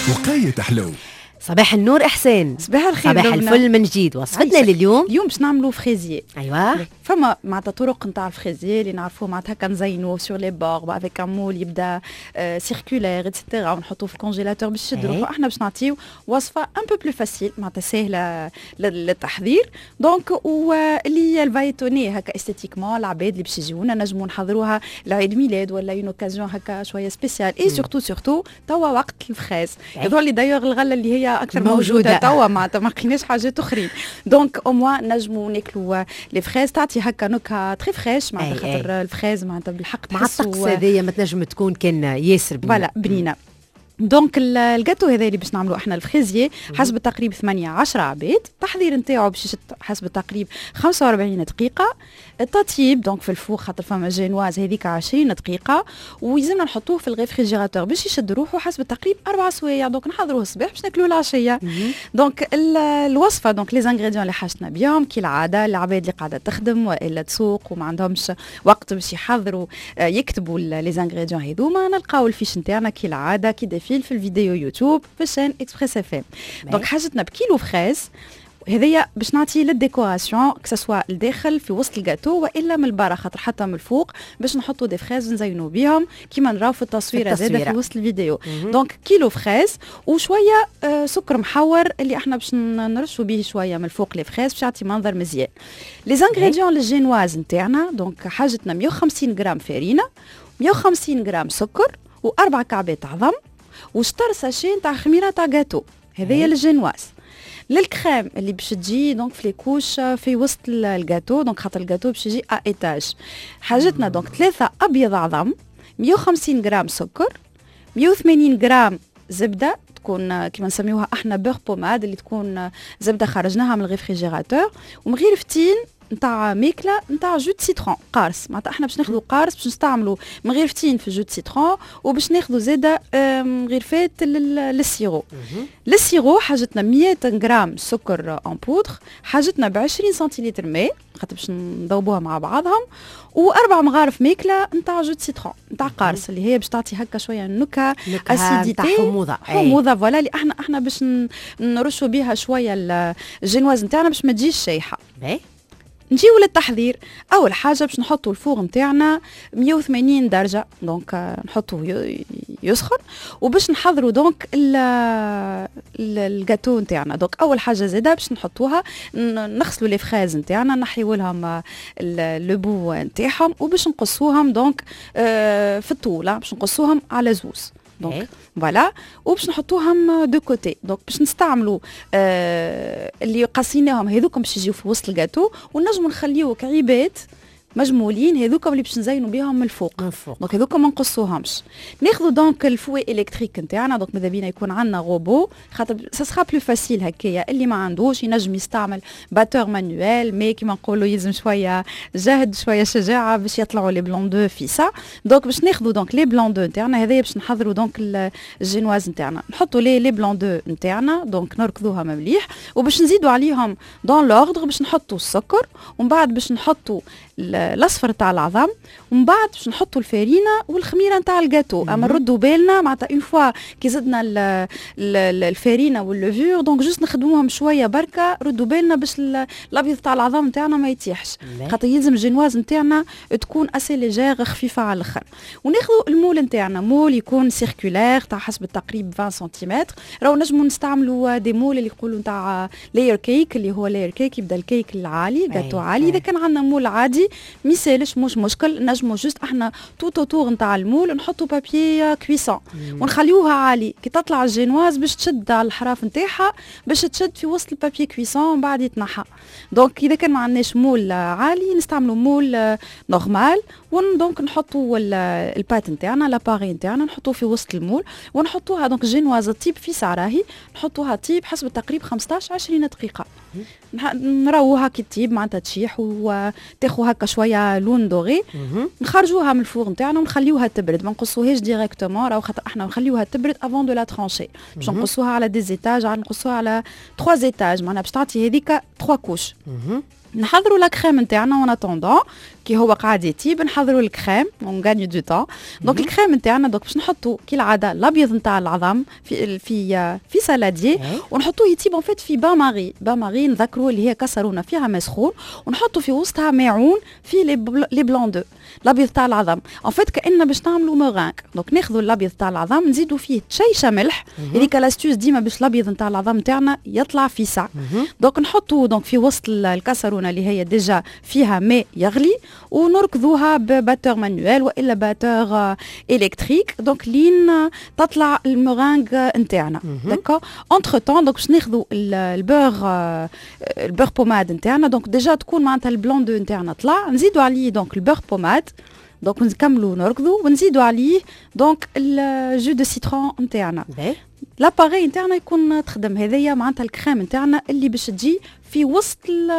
وقاية حلو. صباح النور إحسان. صباح الخير. صباح الفل من جديد. وصفتنا لليوم اليوم باش نعملوا فريزيي. ايوه فما معناتها طرق نتاع الفريزيي اللي نعرفوه معناتها كنزينوه سور لي بور افيك ان مول يبدا سيركولير ايتترا ونحطوه في الكونجيلاتور باش يشد روحو. احنا باش نعطيو وصفه ان بو بلو فاسيل معناتها سهله للتحضير دونك واللي الفايتوني هكا استيتيكمون العباد اللي باش يجيونا نجموا نحضروها لعيد ميلاد ولا اون اوكازيون هكا شويه سبيسيال. اي سورتو توا وقت الفريز يظهر لي دايوغ الغله اللي هي اكثر موجوده توا معناتها ما لقيناش حاجات اخرين دونك او موان نجموا ناكلوا لي فريز تعطي هكا نكهه تري فريش معناتها خاطر الفريز معناتها بالحق تحسوا مع الطقس هذيا ما تنجم تكون كان ياسر بنينه. فوالا بنينه. دونك الجاتو هذا اللي باش نعملوا احنا الفريزيي حسب التقريب 8-10 عباد. التحضير نتاعو باش حسب التقريب 45 دقيقه. التطيب دونك في الفور خاطر فما جينواز هذيك 20 دقيقه ويلزمنا نحطوه في الريفريجيراتور باش يشد روحه حسب التقريب 4 سوايع. دونك نحضروه الصباح باش ناكلوه العشيه. دونك الوصفه دونك لي زانغريديون اللي حاجتنا بهم كالعاده العباد اللي قاعده تخدم والا تسوق وما عندهمش وقت باش يحضروا يكتبوا لي زانغريديون هذوما نلقاو الفيش نتاعنا كالعاده كي في الفيديو يوتيوب في الشين اكسبريس اف ام. دونك حاجتنا بكيلو فريز هذيا باش نعطي للديكوراسيون كسوا الداخل في وسط الجاتو والا من البرا خاطر حتى من الفوق باش نحطوا دي فريز نزينوا بهم كيما نراو في التصويره زاده في وسط الفيديو. دونك كيلو فريز وشويه سكر محور اللي احنا باش نرشوا به شويه من الفوق لي فريز باش يعطي منظر مزيان. لي زانغريديون للجينواز نتاعنا دونك حاجتنا 150 غرام فارينه 150 غرام سكر و4 كعبات عظم وشطر ساشي نتاع خميره تاع جاتو هذايا للجينواز. للكريم اللي باش تجي دونك في ليكوش في وسط الجاتو دونك خاطر الجاتو باش يجي ايتاج حاجتنا دونك 3 ابيض عظم 150 غرام سكر 180 غرام زبده تكون كيما نسميوها احنا بور بوماد اللي تكون زبده خرجناها من الريفريجيراتور ومغرفتين نتاع ماكله نتاع جو سيترون قارص معناتها احنا باش ناخذوا قارص باش نستعملوا مغرفتين في جو سيترون وباش ناخذوا زاده مغرفات للسيرو. للسيرو حاجتنا 100 غرام سكر ان بودر حاجتنا ب 20 سنتيلتر ماء خاطر باش نذوبوها مع بعضهم واربع مغارف ماكله نتاع جو سيترون نتاع قارص اللي هي باش تعطي هكا شويه نكهه اسيديتي حموضه فوالا اللي احنا باش نرشوا بها شويه الجينواز نتاعنا باش ما تجيش شايحه. نجيو للتحضير. اول حاجه باش نحطوا الفور نتاعنا 180 درجه دونك نحطوه يسخن وباش نحضروا دونك الجاتو نتاعنا. دونك اول حاجه زاده باش نحطوها نغسلوا لي فريز نتاعنا نحيوا لهم لو نتاعهم وباش نقصوهم دونك في الطوله باش نقصوهم على زوز دونك فوالا وباش نحطوهم دو كوتي. دونك باش نستعملوا اللي قاسيناهم هذوكم باش يجيو في وسط الجاتو ونجموا نخليوه كعيبات مجمولين هذوكم اللي باش نزينوا بهم من الفوق. دونك هذوكم ما نقصوهمش. ناخذوا دونك الفوي الكتريك نتاعنا دونك ماذا بينا يكون عندنا روبو خاطر سا بلو فاسيل هكايا. اللي ما عندوش ينجم يستعمل باتور مانويل مي كيما نقولوا يلزم شويه جهد شويه شجاعه باش يطلعوا لي بلون دو فيسا. دونك باش ناخذوا دونك لي بلون دو نتاعنا هذايا باش نحضروا دونك الجينواز نتاعنا نحطوا لي بلون دو نتاعنا دونك نركضوها مليح وباش نزيدوا عليهم دون لوردر باش نحطوا السكر ومن بعد باش نحطوا الاصفر تاع العظم ومن بعد باش نحطوا الفارينه والخميره نتاع الجاتو. اما نردوا بالنا معناتها اون فوا كي زدنا الفارينه واللوفور دونك جوست نخدموهم شويه بركه ردوا بالنا باش الابيض تاع العظم نتاعنا ما يتيحش خاطر يلزم الجينواز نتاعنا تكون اسي ليجير خفيفه على الاخر. وناخذوا المول نتاعنا مول يكون سيركولير تاع حسب التقريب 20 سنتيمتر. راهو نجموا نستعملوا دي مول اللي يقولوا نتاع لاير كيك اللي هو لاير كيك يبدا الكيك العالي جاتو عالي. اذا كان عندنا مول عادي ميسالش مش مشكل نجمو جوست احنا توت اوتور نتاع المول نحطوا بابي كويسون ونخليوها عالي كي تطلع الجينواز باش تشد على الحراف نتاعها باش تشد في وسط البابي كويسون ومن بعد يتنحى. دونك اذا كان ما عندناش مول عالي نستعملوا مول نورمال دونك نحطوا البات نتاعنا لاباري نتاعنا نحطوه في وسط المول ونحطوها دونك جينواز طيب في سعراهي نحطوها طيب حسب التقريب 15-20 دقيقه نروها كي تطيب معناتها تشيح وتاخذ هكا شويه لون دوغي نخرجوها من الفور نتاعنا ونخليوها تبرد ما نقصوهاش ديريكتومون راهو خاطر احنا نخليوها تبرد افون دو لا ترانشي باش نقصوها على دي زيتاج نقصوها على 3 زيتاج معناتها باش تعطي هذيك 3 كوش. نحضروا لا كريم نتاعنا اون اتوندون كي هو قاعد يطيب نحضروا الكريم ونغانيو دو طون. دونك الكريم نتاعنا دونك باش نحطوا كالعاده الابيض نتاع العظام في سالاديي ونحطوه يطيب ان فيت في بان ماري نذكروا اللي هي كسرونا فيها مسخون ونحطوا في وسطها ماعون في لي بلون دو الابيض تاع العظام ان فيت كأننا باش نعملوا مورانك. دونك ناخذوا الابيض تاع العظام نزيدوا فيه تشيشه ملح هذيك لاستوس ديما باش الابيض نتاع العظام تاعنا يطلع في ساع. دونك نحطوا دونك في وسط الكسرونه اللي هي ديجا فيها ماء يغلي ونركضوها بباتور مانويل والا باتور الكتريك دونك لين تطلع المورانغ نتاعنا. داكو اونتر طون دونك باش ناخذوا البور بوماد نتاعنا دونك ديجا تكون معناتها البلون دو نتاعنا طلع نزيدوا عليه دونك البور بوماد دونك نكملوا نركضوا ونزيدوا عليه دونك الجو دو سيترون نتاعنا. لاباري نتاعنا يكون تخدم هذيا معناتها الكريم نتاعنا اللي باش تجي في وسط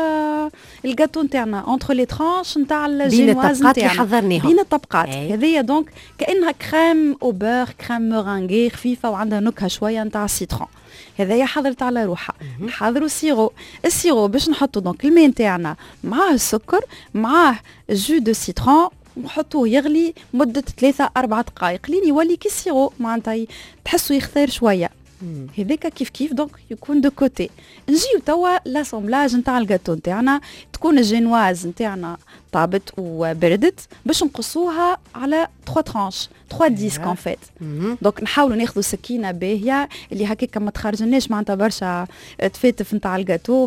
الجاتو نتاعنا اونتر لي ترانش نتاع الجينواز نتاعنا بين الطبقات هذيا دونك كانها كريم او بور كريم مورانغي خفيفه وعندها نكهه شويه نتاع السيترون. هذايا حضرت على روحها. نحضروا السيرو باش نحطوا دونك الماء نتاعنا معاه السكر معاه جو دو سيترون نحطوه يغلي مدة 3-4 دقائق لين يولي كي السيرو معناتها تحسوا يخثر شوية. هذاك كيف دونك يكون دو كوتي. نجيو توا لاسامبلاج نتاع الجاتو نتاعنا تكون الجينواز نتاعنا طابت وبردت باش نقصوها على 3 ترانش 3 ديسك ان فيت. دونك نحاولوا ناخذوا سكينه باهيه اللي هكاك ما تخرجناش معناتها برشا تفاتف نتاع الجاتو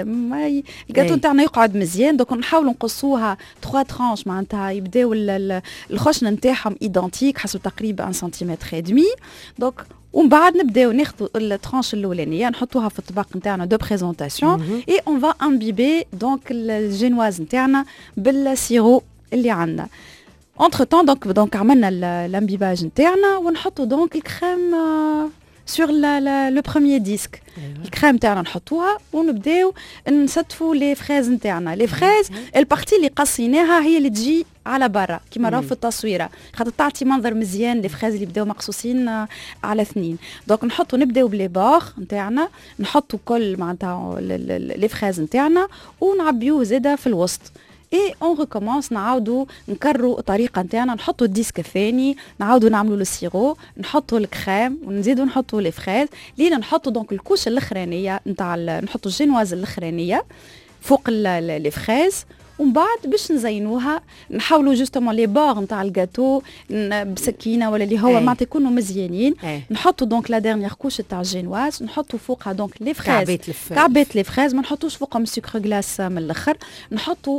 الجاتو نتاعنا يقعد مزيان. دونك نحاولوا نقصوها 3 ترانش معناتها يبداو الخشن نتاعهم ايدنتيك حسب تقريبا 1 سنتيمتر ادمي. دونك ومن بعد نبداو ناخذوا الترانش الاولانيه نحطوها في الطبق نتاعنا دو بريزونطاسيون اي اون فا امبيبي دونك الجينواز نتاعنا بالسيرو اللي عندنا. اونتر طون دونك عملنا الامبيباج نتاعنا ونحطوا دونك الكريم سور لو بروميير ديسك. الكريم تاعنا نحطوها ونبداو نستفوا لي فريز نتاعنا. لي فريز البارتي اللي قصيناها هي اللي تجي على برا كيما راهو في التصويره خاطر تعطي منظر مزيان لي فريز اللي بداو مقصوصين على اثنين. دونك نبداو بلي بار نتاعنا نحطوا كل معناتها لي فريز نتاعنا ونعبيوه زاده في الوسط. اي اون ريكومونس نعاودوا نكرروا الطريقه نتاعنا نحطوا الديسك الثاني نعاودوا نعملوا السيرو نحطوا الكريم ونزيدوا نحطوا لي فريز لين نحطوا دونك الكوش الاخرانيه نتاع نحطوا الجينواز الاخرانيه فوق لي فريز. ومن بعد باش نزينوها نحاولوا جوستومون لي بار نتاع الجاتو بسكينه ولا اللي هو معناتها يكونوا مزيانين. نحطوا دونك لا ديرنيير كوش تاع الجينواز نحطوا فوقها دونك لي فريز كعبات لي فريز ما نحطوش فوقهم سكر غلاس من الاخر. نحطوا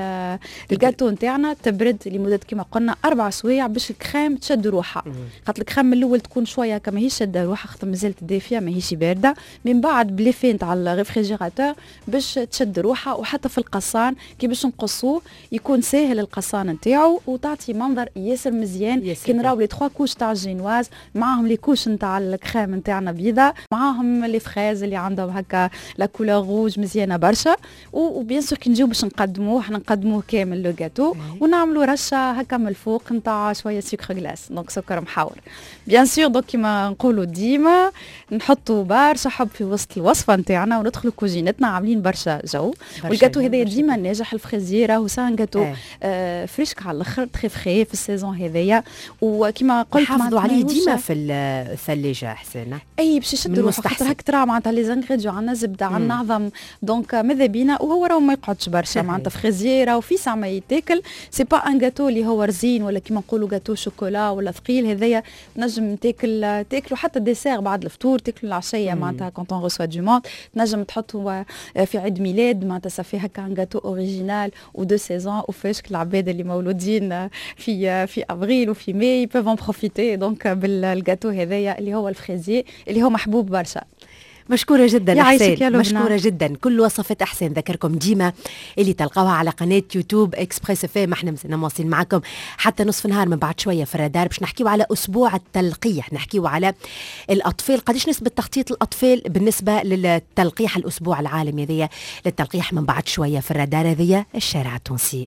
الجاتو نتاعنا تبرد لمده كما قلنا 4 سوايع باش الكريم تشد روحها خاطر الكريم من الاول تكون شويه كما هي شاده روحها خاطر مازالت دافيه ماهيش بارده. من بعد بليفي نتاع الريفريجيراتور باش تشد روحها وحتى في القصان كي باش نقصوه يكون ساهل القصان نتاعو وتعطي منظر ياسر مزيان. كي نراو لي 3 كوش تاع الجينواز معاهم لي كوش نتاع الكريم نتاعنا بيضاء معاهم لي فريز اللي عندهم هكا لا كولور روج مزيانه برشا. وبيان سور كي نجيو باش نقدموه احنا نقدموه كامل لو جاتو ونعملوا رشه هكا من الفوق نتاع شويه سكر غلاس دونك سكر محاور بيان سور. دونك كيما نقولوا ديما نحطوا برشا حب في وسط الوصفه نتاعنا وندخلوا كوزينتنا عاملين برشا جو. والجاتو هذا ديما ناجح الفريزير راهو سان جاتو فريشك على الاخر تري فري في السيزون هذايا. وكيما قلت حافظوا عليه ديما في الثلاجه حسنا اي باش يشد روحه خاطر هكا ترى معناتها لي زانغريديون عندنا زبده عندنا عظم دونك ماذا بينا وهو راهو ما يقعدش برشا معناتها فريزير راهو في ساعه ما يتاكل. سي با ان اللي هو رزين ولا كيما نقولوا جاتو شوكولا ولا ثقيل هذايا تنجم تاكلوا حتى ديسير بعد الفطور تاكلوا العشيه معناتها كونت اون ريسوا دو موند تنجم تحطوا في عيد ميلاد معناتها صافي هكا ان جاتو اوريجينال ودو سيزون وفاشك العباد اللي مولودين في افريل وفي ماي بيفون بروفيتي دونك بالجاتو هذايا اللي هو الفريزي اللي هو محبوب برشا. مشكورة جدا حسين مشكورة جدا. كل وصفة أحسن ذكركم ديما اللي تلقاوها على قناة يوتيوب إكسبريس FM. احنا مازلنا مواصلين معكم حتى نصف نهار من بعد شوية في الرادار باش نحكيو على أسبوع التلقيح نحكيو على الأطفال قديش نسبة تخطيط الأطفال بالنسبة للتلقيح الأسبوع العالمي هذيا للتلقيح من بعد شوية في الرادار هذيا الشارع التونسي.